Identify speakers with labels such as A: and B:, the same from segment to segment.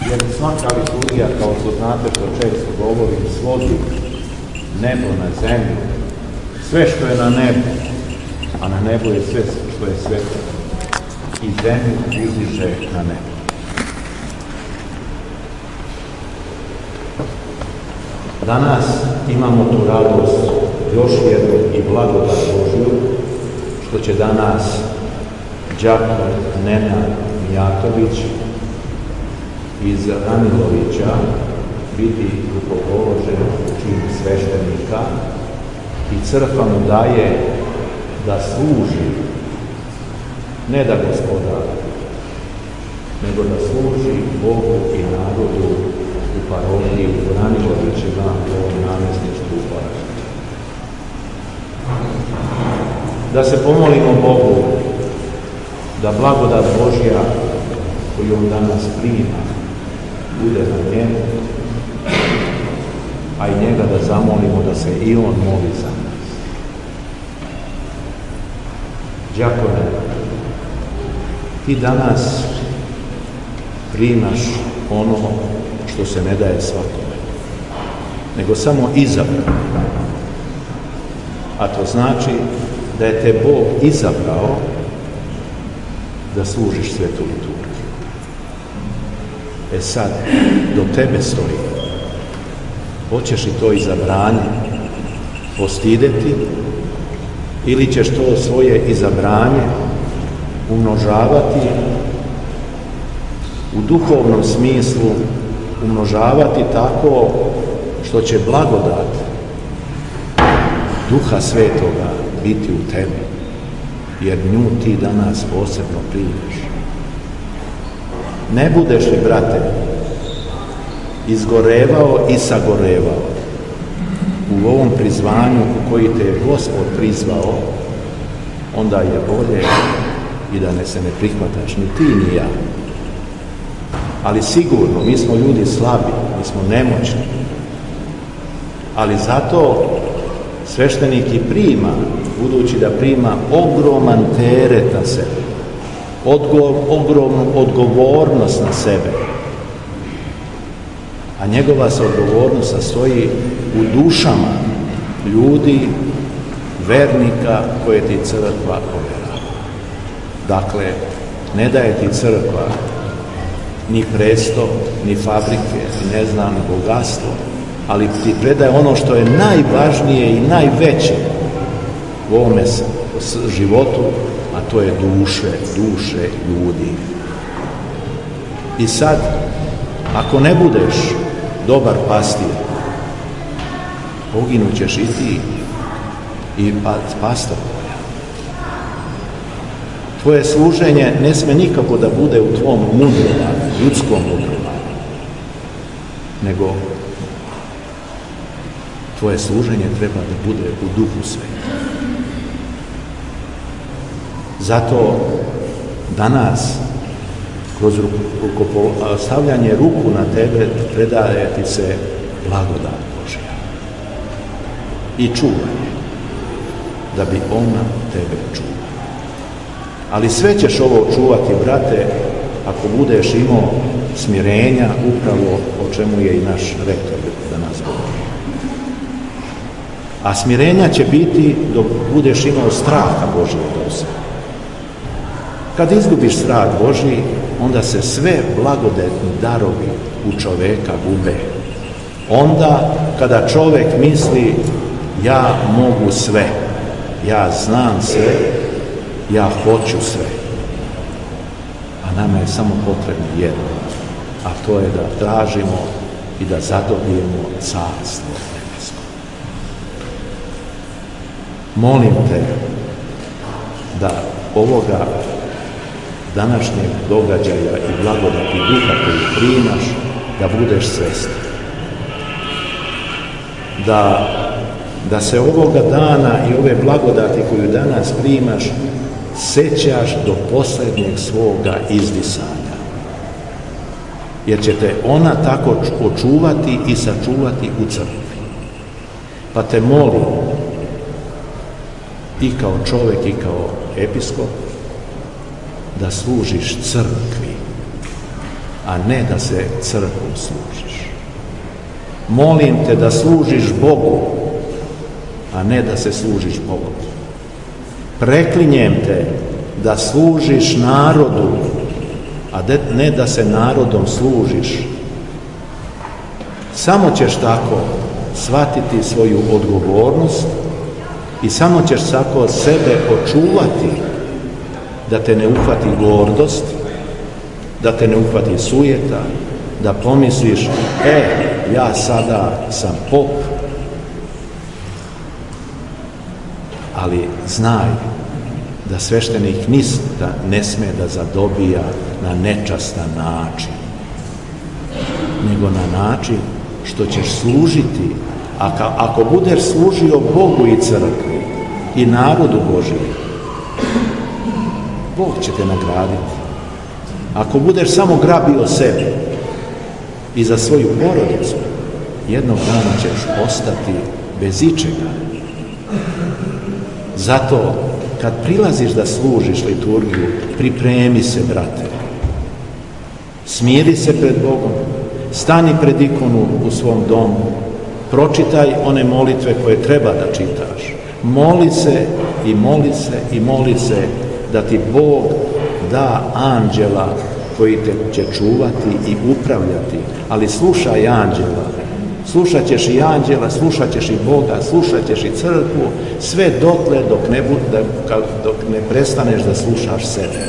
A: Jer svaka liturgija, kao što znate što često govorim, svodi nebo na zemlju, sve što je na nebu, a na nebu je sve što je sveto, i zemlju uzdiže na nebo. Danas imamo tu radost, još jednu i blagodat Božju, što će danas đak Nenad Mijatović iz Ranilovića biti rukopoložen u čin sveštenika i crkva mu daje da služi, ne da gospodara, nego da služi Bogu i narodu u parohiji u Ranilovićima u ovom namjesništvu u Paražinu. Da se pomolimo Bogu da blagodat Božja koju on danas prima bude na njemu, a i njega da zamolimo da se i on moli za nas. Đakone, ti danas primaš ono što se ne daje svakome, nego samo izabrao. A to znači da je te Bog izabrao da služiš svetu liturgiju. E sad, do tebe stoji. Hoćeš li to izabranje postideti ili ćeš to svoje izabranje umnožavati u duhovnom smislu, umnožavati tako što će blagodat Duha Svetoga biti u tebi, jer nju ti danas posebno primaš. Ne budeš li, brate, izgorevao i sagorevao u ovom prizvanju u koji te je Gospod prizvao, onda je bolje i da se ne prihvataš, ni ti ni ja. Ali sigurno, mi smo ljudi slabi, mi smo nemoćni, ali zato sveštenik i prima, budući da prima ogroman teret na sebe, ogromnu odgovornost na sebe, a njegova se odgovornost sastoji u dušama ljudi, vernika koje ti crkva povjerava. Dakle, ne daje ti crkva ni presto, ni fabrike, ni ne znam, ni bogatstvo, ali ti predaje ono što je najvažnije i najveće u ovome životu, a to je duše ljudi. I sad, ako ne budeš dobar pastir, poginut ćeš i ti i pastor. Tvoje služenje ne sme nikako da bude u tvom mudrovanju, ljudskom mudrovanju, nego tvoje služenje treba da bude u Duhu Svetom. Zato danas, kroz stavljanje ruku na tebe, predaje ti se blagodat Božja i čuvanje, da bi ona tebe čuvala. Ali sve ćeš ovo čuvati, brate, ako budeš imao smirenja, upravo o čemu je i naš rektor danas govori. A smirenja će biti dok budeš imao straha Božjeg u sebi. Kad izgubiš strah Božji, onda se sve blagodatni darovi u čoveka gube. Onda kada čovek misli ja mogu sve, ja znam sve, ja hoću sve. A nama je samo potrebno jedno, a to je da tražimo i da zadobijemo carstvo nebesko. Molim te da ovoga današnjeg događaja i blagodati Duha koji primaš, da budeš svestan. Da se ovoga dana i ove blagodati koju danas primaš sećaš do posljednjeg svoga izdisanja. Jer će te ona tako očuvati i sačuvati u crkvi. Pa te molim i kao čovjek i kao episkop da služiš crkvi, a ne da se crkvu služiš. Molim te da služiš Bogu, a ne da se služiš Bogu. Preklinjem te da služiš narodu, a ne da se narodom služiš. Samo ćeš tako shvatiti svoju odgovornost i samo ćeš tako sebe očuvati da te ne uhvati gordost, da te ne uhvati sujeta, da pomisliš, ja sada sam pop. Ali znaj da sveštenik ništa ne sme da zadobija na nečastan način, nego na način što ćeš služiti. Ako budeš služio Bogu i crkvi i narodu Božijem, Bog će te nagraditi. Ako budeš samo grabio sebe i za svoju porodicu, jednog dana ćeš ostati bez ičega. Zato, kad prilaziš da služiš liturgiju, pripremi se, brate. Smiri se pred Bogom, stani pred ikonu u svom domu, pročitaj one molitve koje treba da čitaš. Moli se i moli se i moli se da ti Bog da anđela koji te će čuvati i upravljati. Ali slušaj anđela, slušat ćeš i anđela, slušat ćeš i Boga, slušat ćeš i crkvu, sve dotle dok ne prestaneš da slušaš sebe.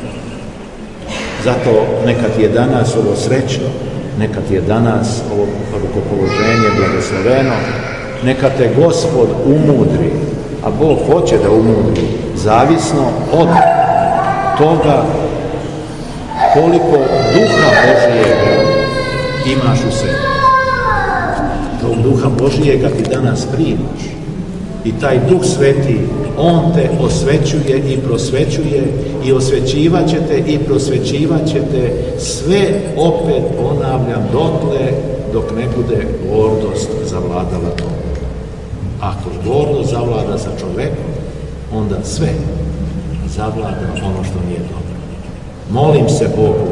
A: Zato neka ti je danas ovo srećno, neka ti je danas ovo rukopoloženje blagosloveno, neka te Gospod umudri, a Bog hoće da umudri, zavisno od toga koliko duha Božijega imaš u sebi. Tog duha Božijega ti danas primaš. I taj Duh Sveti, on te osvećuje i prosvećuje i osvećivat će te i prosvećivat će te, sve opet ponavljam dotle dok ne bude gordost zavladala tobom. Ako gordost zavlada sa čovekom, onda sve zavlada ono što nije dobro. Molim se Bogu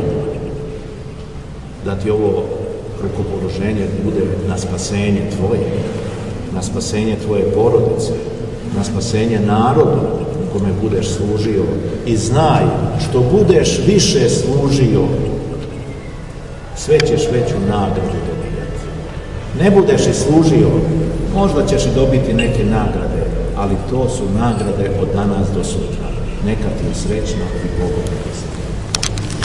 A: da ti ovo rukopoloženje bude na spasenje tvoje, na spasenje tvoje porodice, na spasenje naroda kome budeš služio. I znaj, što budeš više služio, sve ćeš veću nagradu dobijati. Ne budeš i služio, možda ćeš i dobiti neke nagrade, ali to su nagrade od danas do sutra. Neka ti je srećno i Bogom.